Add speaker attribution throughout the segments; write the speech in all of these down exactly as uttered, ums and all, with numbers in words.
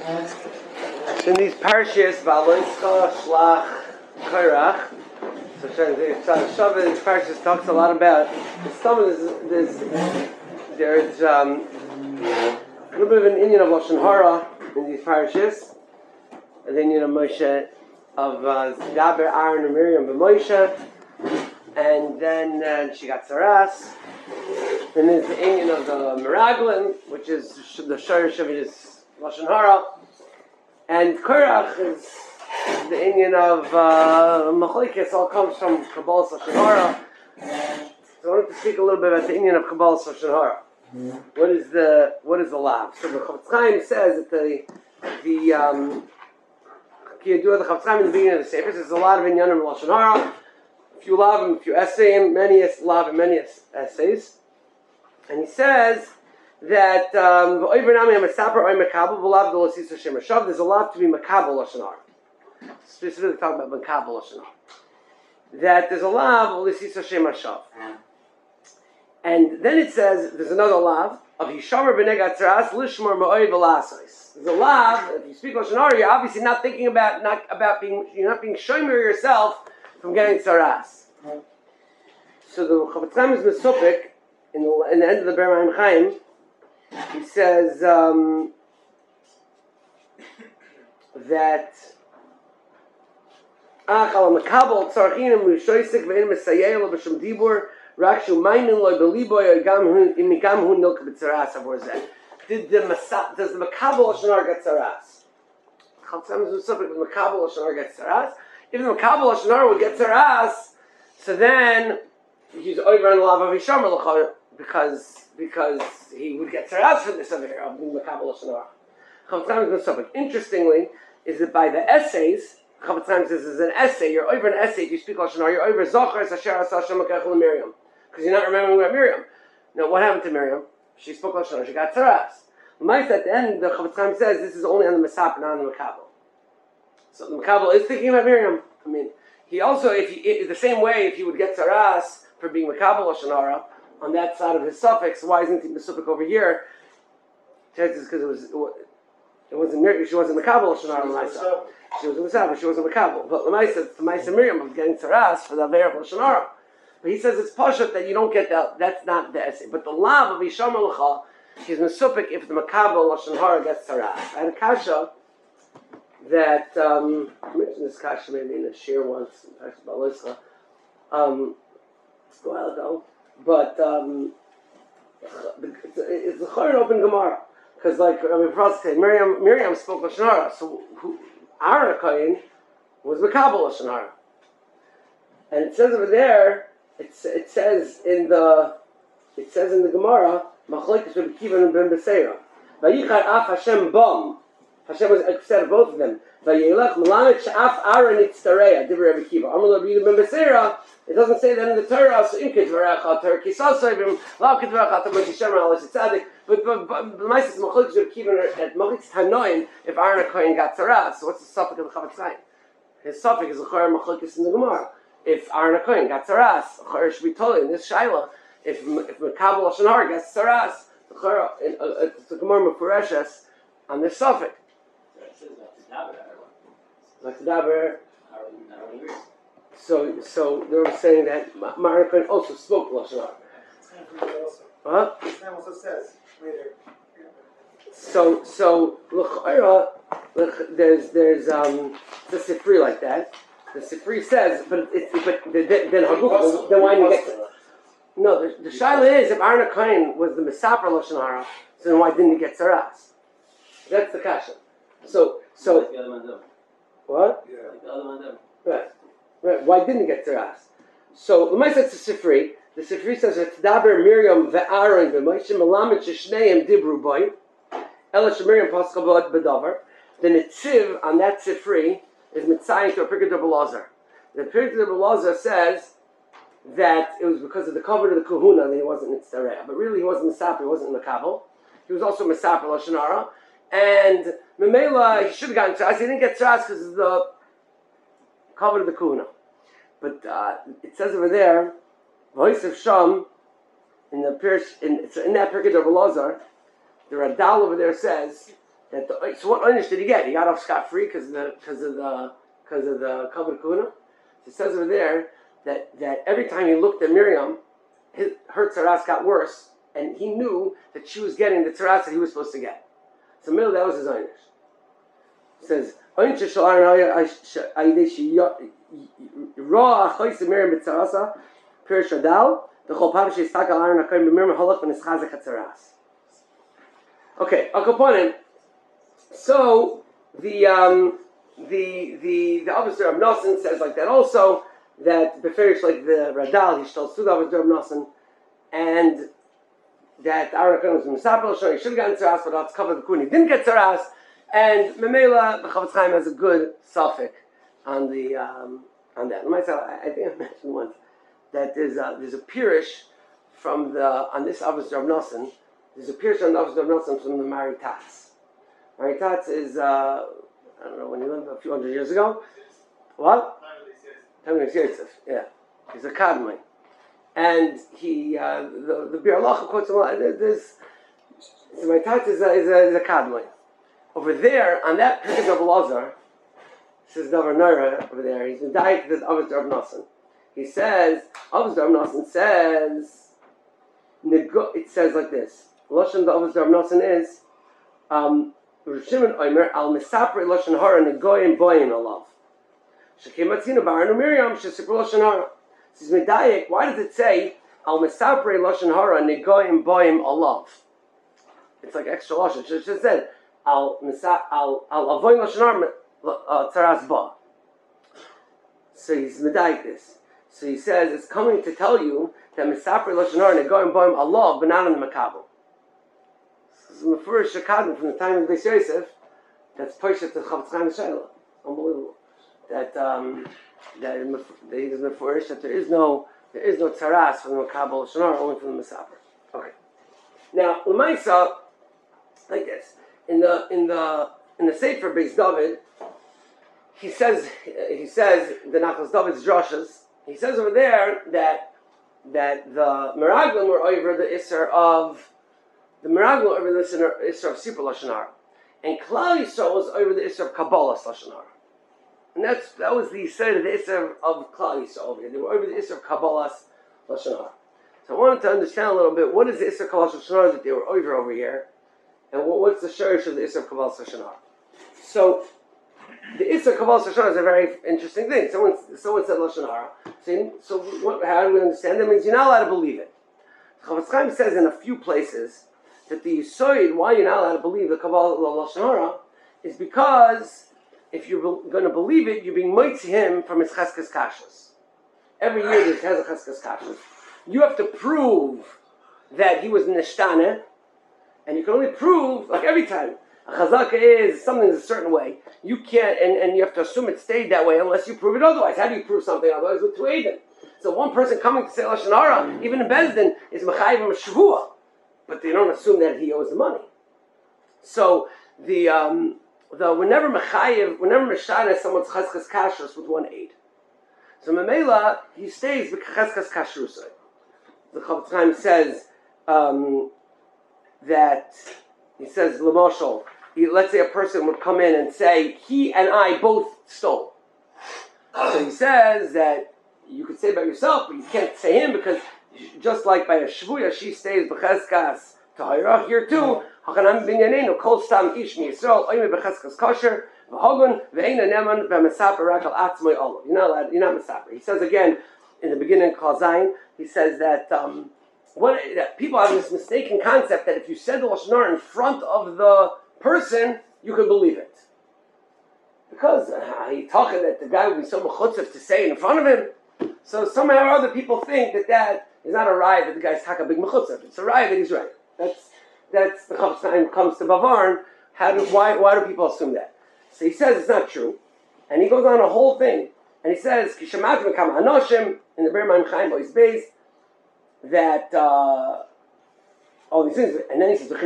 Speaker 1: So in these parashas, Valoischa, Shlach, Korach, so Shavuot, these parashas talks a lot about. Some of this, there's, there's um, a little bit of an Indian of Lashon Hara in these parashas, and then you know Moshe of uh, Daber, Aaron, and Miriam, but Moshe, and then uh, she got Saras. Then there's the Indian of the Meraglim, which is the Shorish of it is Lashon Hara. And Korach is the Indian of uh, Machlokes, all comes from Kabbalah Lashon Hara. So I wanted to speak a little bit about the Indian of Kabbalah Lashon Hara. What is the what is the lav? So the Chofetz Chaim says that the the um, the Chofetz Chaim in the beginning of the Sefer says a lot of Inyanim Lashon Hara. A few lavim, a few essays, many lav and many essays, and he says that um, there's a lot to be makabel lashon hara. Specifically talking about makabel lashon hara. That there's a lav l'sis Hashem hashav, and then it says there's another lav of yishamer b'nei gatzaras lishmor ma'oid v'lasais. There's a lav. If you speak lashon hara, you're obviously not thinking about not about being you're not being shomer yourself from getting tzaras. So the Chofetz Chaim is mesupik in the in the end of the Ber Maim Chaim. He says um, that Ach al makabel tzarchinim l'shoisik ve'en mesayel b'shem dibur rakshu mainin loy beliboy gam imigam hu nilk b'tzaras avorze. Did the masa does the makabel lashon hara get tzaras? Chofetz Chaim is specific with makabel lashon hara get tzaras. If the makabel lashon hara would get tzaras, so then he's over on the lav of Hishamer l'chol because. Because he would get tzaras for this over here of being makabel lashon hara. Chofetz Chaim is no. Interestingly, is that by the essays, Chofetz Chaim says is an essay. You're over an essay. If you speak lashon hara, you're over zocher asher asa Hashem lekechel Miriam, because you're not remembering about Miriam. Now, what happened to Miriam? She spoke lashon hara. She got tzaras. L'maisa at the end, the Chofetz Chaim says this is only on the masap, not on the makabel. So the makabel is thinking about Miriam. I mean, he also, if he, the same way, if he would get tzaras for being makabel lashon hara on that side of his suffix, why isn't he mesupik over here? Chances because it was it wasn't she wasn't makabel lashon hara l'maisa. She was a misafir, she wasn't makabel. But l'maisa, the Maisa Miriam was getting tzaras for the aver of lashon hara. But he says it's pashut that you don't get that. That's not the essay. But the lav of Yishamer l'cha is mesupik if the makabel lashon hara gets tzaras. I had a kasha that um, I mentioned this kasha maybe in a shir once, actually about Lischa, um, a while ago. But um, it's, it's a chayr open Gemara because, like I mean, for say, Miriam Miriam spoke lashon hara, so who, Aaron Kohen was makabel lashon hara, and it says over there. It's, it says in the it says in the Gemara machlokes Rabbi Kiva and Ben Beseira. Vayichar af Hashem bam. Hashem was said of both of them. Vayelach melamed she'af Aaron itztareya. Divrei Rabbi Kiva. Amar Rabbi Ben Beseira. It doesn't say that in the Torah. So in Kedvarach al Torah kisasayim lav Kedvarach al Torah kishemer al Tzadik. But but the Ma'ases machlokes Rabbi Kiva at machlokes Tanoim if Aaron Kohen got tzaras. So what's the suffix of the Chofetz Chaim? His suffix is a chayr machlokes in the Gemara. If Aaron Kohen got tzaras, a chayr should be told in this shaila. If if makabel lashon hara gets tzaras, the chayr it's the Gemara mefureshes on this suffix. Like the daber. So, so they were saying that Aaron Kohen also spoke lashon hara. Huh?
Speaker 2: It also says later.
Speaker 1: So, so l'chayra, there's there's um the sifri like that. The sifri says, but it's but then then Haguk, then why didn't you get? No, the, the shaila is if Aaron Kohen was the mesaper lashon hara, so then why didn't he get tzaras? That's the kasha. So, so
Speaker 3: like the other man
Speaker 1: what?
Speaker 3: Yeah. Like the other man
Speaker 1: Right, right. Why didn't he get tzaras? So the Ma'aser says the sifri. The sifri says that Daber Miriam ve'Aaron ve'Moshe melamed sheshneim dibru boy. Ela shemiriam paschal b'od b'davar. The netziv on that sifri is mitzayim to a Pirkei Belazar. The Pirkei Belazar says that it was because of the cover of the kahuna that he wasn't mitzareh. But really he wasn't misaper, he wasn't makabel. He was also misaper lashon hara. And Memela, he should have gotten tzaras. He didn't get tzaras because of the cover of the kahuna. But uh, it says over there, Voice of Sham, in the in, in that Pirkei Belazar, the Radal over there says That the, so what einish did he get? He got off scot free because of the because of the because of the kavod kuna. So it says over there that that every time he looked at Miriam, his, her tzaras got worse, and he knew that she was getting the tzaras that he was supposed to get. So middle that was his einish. It says einish shel Aaron ayidei ra achois Miriam b'tzarasa pirish adal the chol pam sheistak al Aaron hakoyim b'Miriam halach v'nischazek hatzaras. Okay, I'll go on. So the um, the the the officer of Nosson says like that also that beferish like the Radal he tells to the officer of Nosson and that Aaron was misapel so he should have gotten tzaras but that's covered the kun he didn't get tzaras and Memela the Chavetz Chaim has a good suffix on the um, on that. Myself, I, I think I mentioned once that there's a, there's a pirish from the on this officer of Nosson. There's a pirish on the officer of Nosson from the Maritats. Maritats is, uh, I don't know, when he lived a few hundred years ago. What? Tamil Yosef, yeah. He's a Kadmai. And he, uh, the, the Bir Allah quotes him a lot. There's, so Maritats is a, is a, is a Kadmai. Over there, on that picture of Lazar, says Davar Naira over there, he's been dying to the Avos of Nosson. He says, Avos of Nosson says, it says like this. Lashon the Avos of Nosson is, um, Shimon Omer al Misapre Lashon Hara Negoyim Boyim Alav. Shekematzina Baranu Miriam Shesipur Lashon Hara. Says Medayik. Why does it say al Misapre Lashon Hara Negoyim Boyim Alav? It's like extra lashon. It just said al Misa al al Avoyim Lashon Hara Tzaras Ba. So he's Medayik this. So he says it's coming to tell you that Misapre Lashon Hara Negoyim Boyim Alav, but not in the Makabel. Mefurish Shekadim from the time of Beis Yosef, that's Poshet to Chavetz Chaim Shaila. Unbelievable. That um, that he is Mefurish that there is no there is no tzaras from the Makabel Shonara, only from the Mesaper. Okay. Now L'maisa, like this in the in the in the Sefer Beis David, he says he says the Nachlas David's drushes. He says over there that that the Meraglim were over the Isser of the Meraglim over the Isser of Sipur Lashon Hara, and Klal Yisrael was over the Isser of Kabbalah Lashon Hara, and that's that was the Isser of the Isser of Klal Yisrael over here. They were over the Isser of Kabbalah Lashon Hara. So I wanted to understand a little bit what is the Isser of Kabbalah Lashon Hara that they were over over here, and what, what's the shirish of the Isser of Kabbalah Lashon Hara. So the Isser of Kabbalah Lashon Hara is a very interesting thing. Someone someone said Lashon Hara. So, so what, how do we understand? That means you're not allowed to believe it. Chavetz Chaim says in a few places that the Yisoid, why you're not allowed to believe the Kabbalah Lashon Hara, is because if you're be- going to believe it, you're being moitzi him from his cheskes kashas. Every year there's has a cheskes kashas. You have to prove that he was nishtane, and you can only prove, like every time, a chazaka is something a certain way. You can't, and, and you have to assume it stayed that way unless you prove it otherwise. How do you prove something otherwise? With two Eidim. So one person coming to say Lashon Hara, even in Bezdin, is Mechayiv Meshuvah. But they don't assume that he owes the money. So the um, the whenever Mechayiv, whenever Meshana someone's cheskes kashrus with one aid. So Memela, he stays with cheskes kashrusay. The Chavetz Chaim says um, that he says L'moshel. Let's say a person would come in and say he and I both stole. So he says that you could say about yourself, but you can't say him because just like by a shvuya, she stays b'cheskas tahira. Here too, hachanam binyanenu kol stam ish mi Yisrael oime b'cheskas kosher v'hogun ve'ena neman v'mesaper rakal atzmoi olav. You're not allowed. You're not mesaper. He says again in the beginning, Kol Zayin, he says that um, what that people have this mistaken concept that if you said the Lashon Hara in front of the person, you can believe it. Because uh, he's talking that the guy would be so mechutzev to say it in front of him. So somehow or other people think that that is not a riot that the guy's taka big mechutzev. It's a riot that he's right. That's that's the Chavetz Chaim comes to Bavarn. How do why why do people assume that? So he says it's not true, and he goes on a whole thing, and he says Kishamat Mekam Anoshim in the Be'er Maim Chaim Bois Beis that uh, all these things, and then he says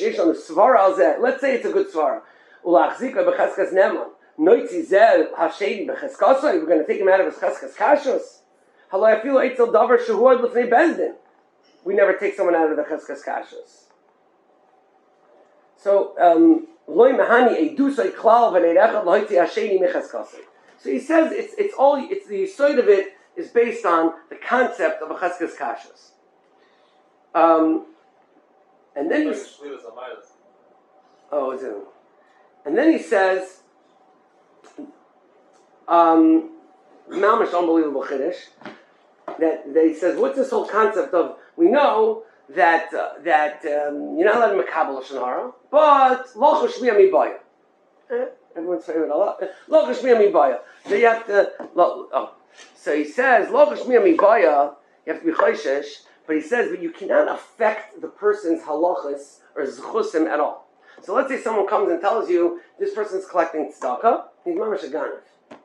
Speaker 1: let's say it's a good svara. Ulachzika b'cheskas neman. Noitzi zel hashedi b'cheskasai. We're going to take him out of his cheskas kashos. Halay afilu eitzel davar shehuad l'fnei bezdin. We never take someone out of the cheskas kashos. So um, So he says it's it's all it's the side of it is based on the concept of a cheskes kashus. Um, and then he oh, is it? And then he says, um, Mamish unbelievable chiddush. That, that he says, what's this whole concept of? We know that uh, that um, you're not allowed to makabel lashon hara, but lo chashmiya mibaya. Eh, everyone's favorite Allah. Lo chashmiya mibaya. So you have to. Lo, oh. So he says lo chashmiya mibaya. You have to be choishesh, but he says, but you cannot affect the person's halachas or zchusim at all. So let's say someone comes and tells you this person's collecting tzedakah. He's mamash a ganav.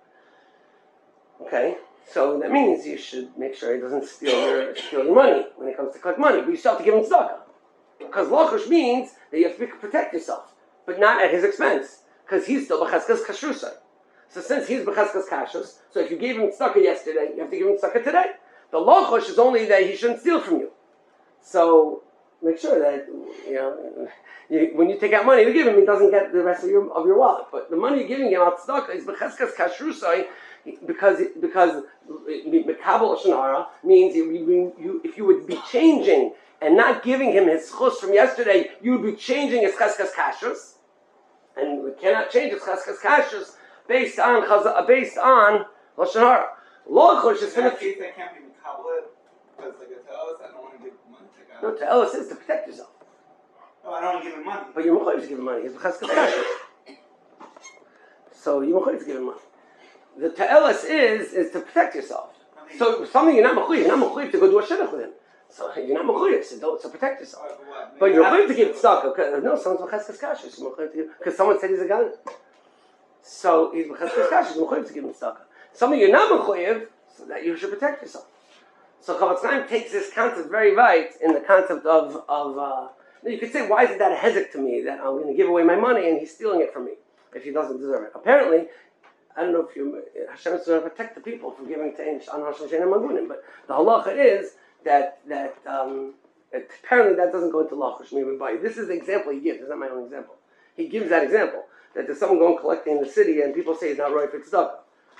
Speaker 1: Okay. So that means you should make sure he doesn't steal your steal your money when it comes to collect money. But you still have to give him tzedakah. Because lachush means that you have to protect yourself, but not at his expense. Because he's still b'cheskas kashrusay. So since he's b'cheskas kashrus, so if you gave him tzedakah yesterday, you have to give him tzedakah today. The lachush is only that he shouldn't steal from you. So make sure that you know you, when you take out money to give him, he doesn't get the rest of your of your wallet. But the money you're giving him out tzedakah is b'cheskas kashrusay. Because because Mekabel Lashon Hara means you, you, you, if you would be changing and not giving him his chus from yesterday, you would be changing his cheskas kashrus, and we cannot change his cheskas kashrus based on based on Lashon Hara. Lo chush is
Speaker 2: in that case, I can't be Mekabel because like I tell us, I don't want to give money to God.
Speaker 1: No, to Ellis is to protect yourself.
Speaker 2: No, I don't want to give him money.
Speaker 1: But you're mechuyev to give him money. He's cheskas kashrus. So you're mechuyev to give him money. The ta'elis is is to protect yourself. So something you're not mechuyev, you're not mechuyev to go do a shidduch with him. So you're not mechuyev, so don't so protect yourself. Right, but you're mechuyev to give tzedakah. No, someone's b'cheskas kashrus. You're mechuyev to give because someone said he's a gan. So he's b'cheskas kashrus. You're mechuyev to give him tzedakah. Something you're not mechuyev, so that you should protect yourself. So Chavetz Chaim takes this concept very right in the concept of of. Uh, you could say, why isn't that a hezek to me that I'm going to give away my money and he's stealing it from me if he doesn't deserve it? Apparently. I don't know if you Hashem is going to protect the people from giving to Ein on Rosh Hashanah Magunim, but the halacha is that that um, it, apparently that doesn't go into lachush mibay. This is the example he gives. It's not my own example. He gives that example that there's someone going collecting in the city and people say he's not right for tzedakah.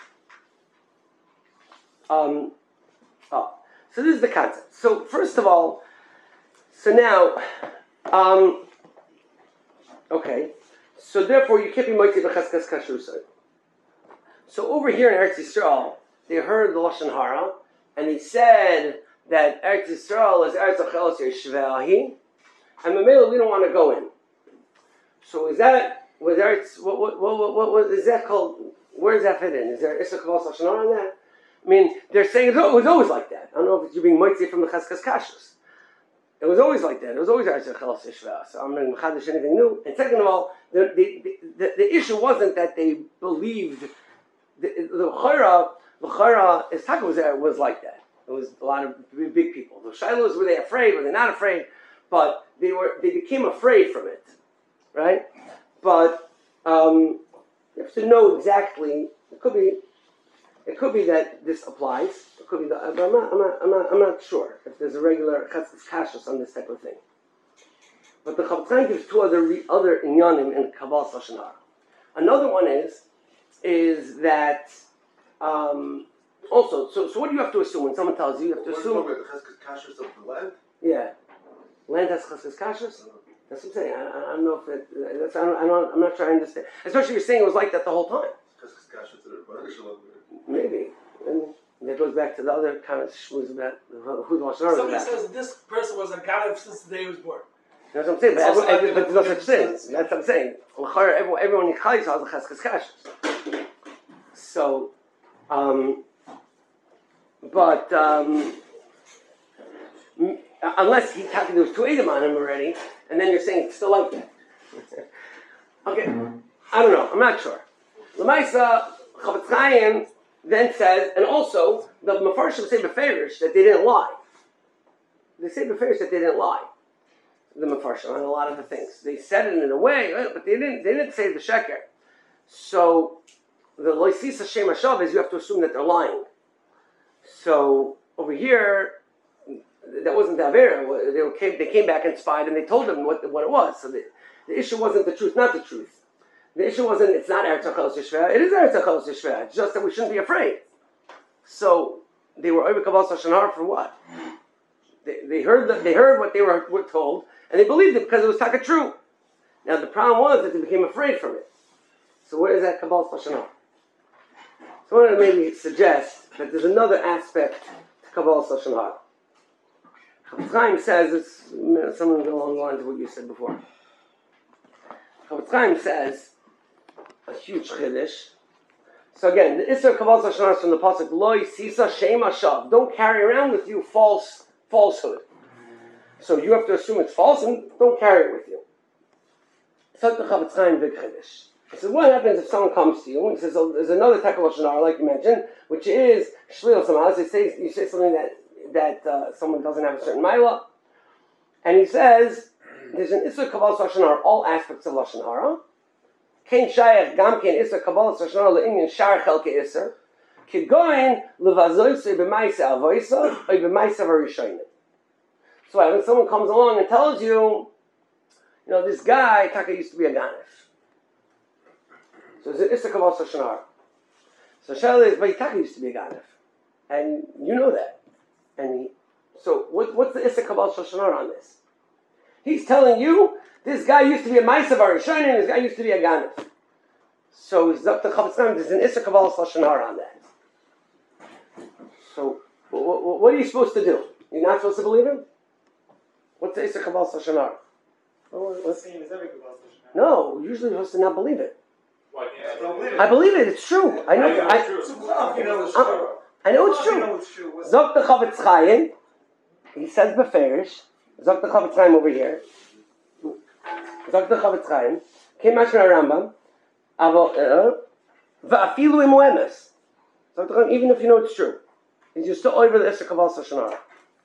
Speaker 1: Um, oh, so this is the concept. So first of all, so now, um, okay, so therefore you can't be moitzi b'cheskas kashrusay. So over here in Eretz Yisrael, they heard the Lashon Hara, and they said that Eretz Yisrael is Eretz Achelos Yeshveahi, and Mamela we don't want to go in. So is that was Eretz? What what what what, what, what is that called? Where does that fit in? Is there Issa Kavos Lashon Hara on that? I mean, they're saying it was always like that. I don't know if you're being moitzi from the Cheskas Kashrus. It was always like that. It was always Eretz Achelos Yeshveahi. So I'm not mechadish anything new. And second of all, the the, the the issue wasn't that they believed. The the chayra, the chayra, is Taka was there was like that. It was a lot of big people. The shilohs, were they afraid? Were they not afraid? But they were. They became afraid from it, right? But um, you have to know exactly. It could be. It could be that this applies. It could be that. But I'm not. I'm not. I'm not, I'm not sure if there's a regular kashus on this type of thing. But the Chavetz Chaim gives two other other inyanim in Kabbalah Lashon Hara. Another one is. Is that um, also so? So what do you have to assume when someone tells you? You have to
Speaker 3: what
Speaker 1: assume.
Speaker 3: What are you talking about? The cheskas kashrus of the land?
Speaker 1: Yeah, land has cheskas kashrus. That's what I'm saying. I, I don't know if it. That's, I don't, I don't, I'm not sure I understand. Especially if you're saying it was like that the whole time.
Speaker 3: Cheskas kashrus to the Rebbeinu.
Speaker 1: Maybe, and that goes back to the other kind of shmuz about who the Lashon Hara.
Speaker 4: Somebody says this person was a god since the day he was born.
Speaker 1: That's what I'm saying. But, everyone,
Speaker 4: like
Speaker 1: every, but there's no such thing. That's what I'm saying. Everyone, everyone in Chayis has a cheskas kashrus. So, um, but um, m- unless he talking, there was two Edom on him already, and then you're saying it's still like that. Okay, I don't know. I'm not sure. L'maisa Chavetz Chaim then says, and also the Mefarshim say beferish that they didn't lie. They say beferish that they didn't lie. The Mefarshim on a lot of the things they said it in a way, but they didn't. They didn't say the sheker. So. The loisis Hashem Hashav is you have to assume that they're lying. So over here, that wasn't the Avera. They came, they came back and spied, and they told them what what it was. So they, The issue wasn't the truth, not the truth. The issue wasn't, it's not Eretz HaChalos Yishveh, it is Eretz HaChalos Yishveh, it's just that we shouldn't be afraid. So, they were over Kabbalas Lashon Hara for what? They, they heard the, they heard what they were, were told, and they believed it because it was taka true. Now the problem was that they became afraid from it. So where is that Kabbalas Lashon Hara? So I want to maybe suggest that there's another aspect to Kabbalas Lashon Hara. Chafetz Chaim says, it's something along the lines of what you said before. Chafetz Chaim says, a huge chiddush. So again, the Isser Kabbalas Lashon Hara is from the pasuk Loi Sisa Shem Hashav. Don't carry around with you false falsehood. So you have to assume it's false and don't carry it with you. So the Chafetz Chaim big chiddush. He says, what happens if someone comes to you and he says, oh, there's another type of Lashon Hara, like you mentioned, which is Shlil Samalas. You say, you say something that that uh, someone doesn't have a certain Maila, and he says, there's an Isser Kabbalas Lashon Hara, all aspects of Lashon Hara. Kein Shayach Gam Kein Isser Kabbalas Lashon Hara Le'inyan Shar Chelke Isser Kigoin Levazoyse B'Maisa Avoisa Oy B'Maisa Varishonim. So when someone comes along and tells you, you know, this guy, Taka used to be a Ganef. So it's an Isser Kabbalas Lashon Hara. So Shayla is, but Taka used to be a Ganef. And you know that. And he, so what, what's the Isser Kabbalas Lashon Hara on this? He's telling you, this guy used to be a Ma'asav Arishonim, this guy used to be a Ganef. So he's up to Chafetz Chaim, there's an Isser Kabbalas Lashon Hara on that. So what, what, what are you supposed to do? You're not supposed to believe him? What's the Isser Kabbalas Lashon Hara? What, what's
Speaker 2: Same as every Kabbalas Lashon Hara.
Speaker 1: No, usually you're supposed to not believe it.
Speaker 2: Why can't I don't believe it?
Speaker 1: I believe it, it's true. I know, I,
Speaker 2: it's true. You know it's true.
Speaker 1: I know it's
Speaker 2: You
Speaker 1: true.
Speaker 2: know it's true. What's-
Speaker 1: Zok the Chafetz Chaim, he says beferish. Zok the Chafetz Chaim over here. Zok the Chafetz Chaim. Came mashma Rambam. Avo va'afilu imu emes. Zok the Chaim, even if you know it's true, you're still over the Isser Kabbalas Lashon Hara.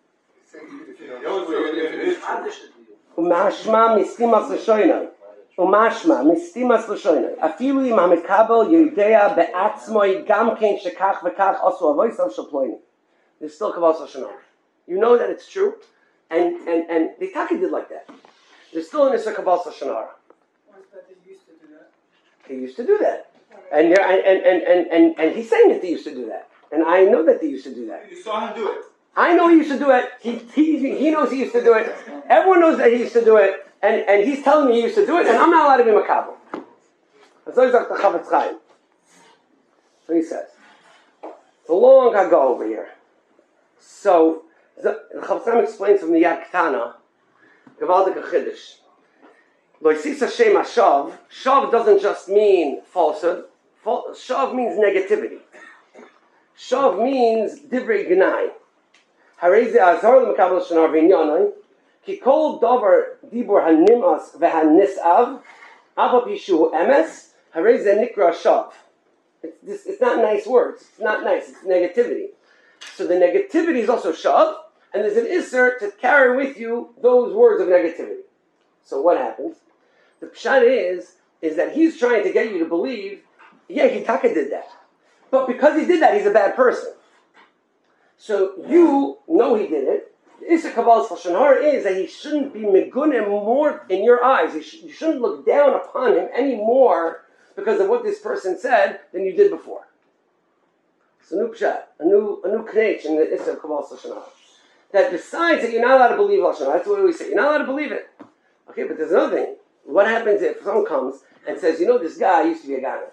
Speaker 1: Umashma mistimas l'shoinai. Umashma mistimas l'shoinai. Afilu im hamekabel yodea be'atzmoi gam kein shekach v'kach asu avoisav shaploini. There's still Kabbalas Lashon Hara. You know that it's true, and and and the Taka did like that. There's still an Isser Kabbalas Lashon Hara.
Speaker 4: They used to do that.
Speaker 1: They used to do that, and there, and, and and and and he's saying that they used to do that, and I know that they used to do that.
Speaker 2: You saw him do it.
Speaker 1: I know he used to do it. He he he knows he used to do it. Everyone knows that he used to do it, and and he's telling me he used to do it, and I'm not allowed to be makabel. So he's like the Chafetz Chaim. So he says, it's a long ago over here. So the Chafetz Chaim explains from the Yad Ketana, Gavaldik Chiddush. Lo yisisa shem hashav. Shav doesn't just mean falsehood. Fal- shav means negativity. Shav means divrei gnai. Harei ze azhar l'makabel Lashon Hara v'inyanai ki kol davar dibur hanimas v'hanisav ava pishu emes harei ze nikra shav. It's, this, it's not nice words. It's not nice. It's negativity. So the negativity is also shav, and there's an isser to carry with you those words of negativity. So what happens? The pshat is, is that he's trying to get you to believe, yeah, Hitaka did that. But because he did that, he's a bad person. So you know he did it. The Isser Kabbalas Lashon Hara is that he shouldn't be megunim more in your eyes. You, sh- you shouldn't look down upon him any more because of what this person said than you did before. It's a new pshat, a new, a new knech in the Isser Kabbalas Lashon Hara. That besides that you're not allowed to believe Lashon Hara, that's what we say, you're not allowed to believe it. Okay, but there's another thing. What happens if someone comes and says, you know, this guy used to be a Ganef?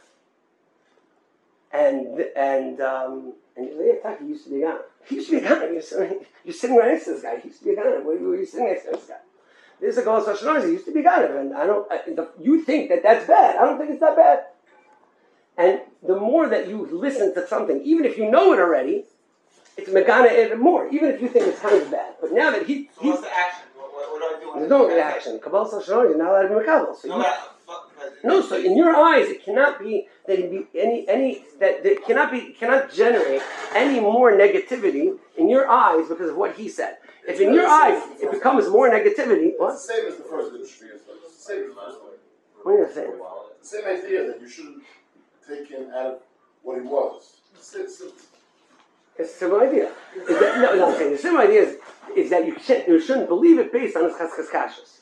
Speaker 1: And, and, um, and you say, yeah, Taki used to be a Ganef. He used to be a Ganef. You're sitting, you're sitting right next to this guy. He used to be a Ganef. Where were you sitting next to this guy? This is a Kabbalas Lashon Hara. He used to be a Ganef. And I don't, I, the, you think that that's bad. I don't think it's that bad. And the more that you listen to something, even if you know it already, it's Megana even more, even if you think it's kind of bad. But now that he...
Speaker 2: So what's the action? What, what, what do I do?
Speaker 1: There's no reaction. Kabbalas Lashon Hara, you're not allowed to be makabel. So
Speaker 2: No,
Speaker 1: you,
Speaker 2: but, but, but,
Speaker 1: no, so in your eyes, it cannot be that it be any any that it cannot be cannot generate any more negativity in your eyes because of what he said. If in your eyes it becomes more negativity, what?
Speaker 3: It's the same as the first industry. It's the same as the first one.
Speaker 1: What are you saying?
Speaker 3: It's the same idea that you shouldn't take him out of what he was. It's, it's, it's,
Speaker 1: It's a similar idea. Is that, no, no, I'm saying the similar idea is, is that you, should, you shouldn't believe it based on his cheskes kashas.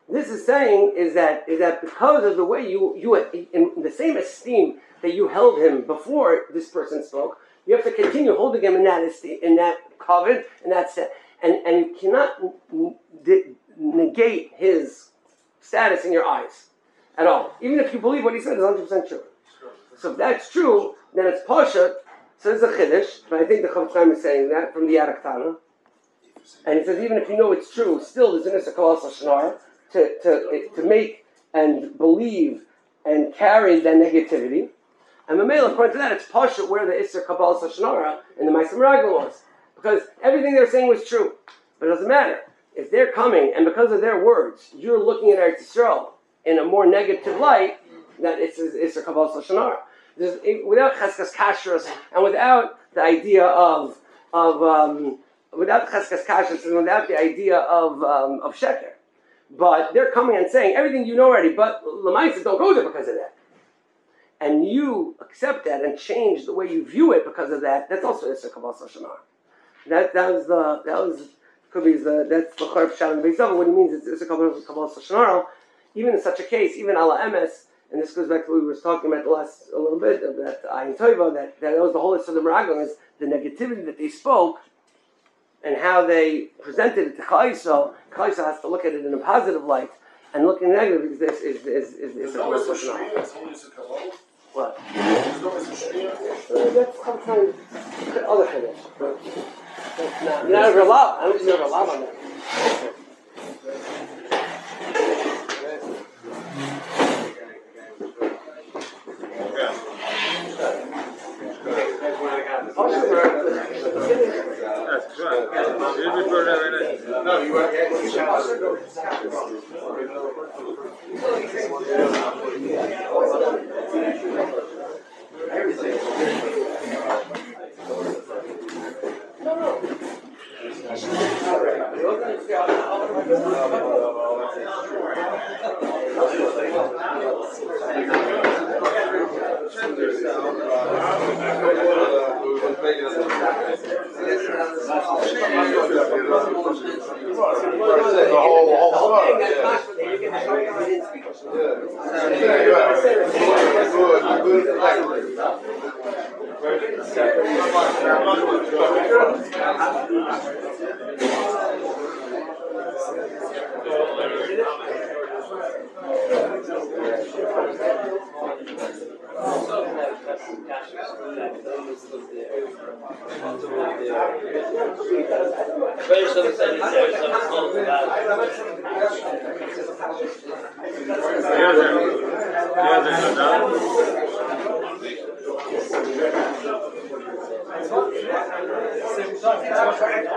Speaker 1: This is saying is that is that because of the way you you in the same esteem that you held him before this person spoke, you have to continue holding him in that esteem, in that covet, and that's it. And and you cannot n- n- negate his status in your eyes at all, even if you believe what he said is one hundred percent true. So if that's true, then it's Pasha. So it's a Chiddush, but I think the Chofetz Chaim is saying that from the Yarek Tana. And he says even if you know it's true, still there's an Issa Kabbalas Lashon to to to make and believe and carry that negativity. And Mamela, according to that, it's Pasha where the Issa Kabbalas Lashon and the Ma'aser Meraglim was, because everything they were saying was true. But it doesn't matter if they're coming and because of their words, you're looking at Eretz Yisrael in a more negative light. That it's Issa Kabbalas Lashon. Without Cheskas Kashrus and without the idea of of um, without Cheskas Kashrus and without the idea of um, of Sheker, but they're coming and saying everything you know already. But Lamaisa don't go there because of that, and you accept that and change the way you view it because of that. That's also Issa Kabbalas Lashon. That that was the that was could be the that's the Chorb Shalom Beisava. What he means is Issa Kabbalas Lashon. Even in such a case, even Ala Emes. And this goes back to what we were talking about the last a little bit of that Ayin Tova, that, that was the whole of the Meraglim, is the negativity that they spoke and how they presented it to Klal Yisrael. Klal Yisrael has to look at it in a positive light and look in negative because this is is is is
Speaker 3: There's no Issa Shmiyah, it's only Issa Kabbalah.
Speaker 1: What?
Speaker 3: There's no Issa Shmiyah.
Speaker 1: Uh, that's sometimes other Chiddush, but that's not. You're not ever allowed. I don't think you're ever allowed on that.
Speaker 2: No, you were actually
Speaker 1: No, no.
Speaker 3: The whole, the whole
Speaker 1: thing,
Speaker 3: thing,
Speaker 1: that's
Speaker 3: yeah.
Speaker 1: not you get shown you didn't speak.
Speaker 4: Same time.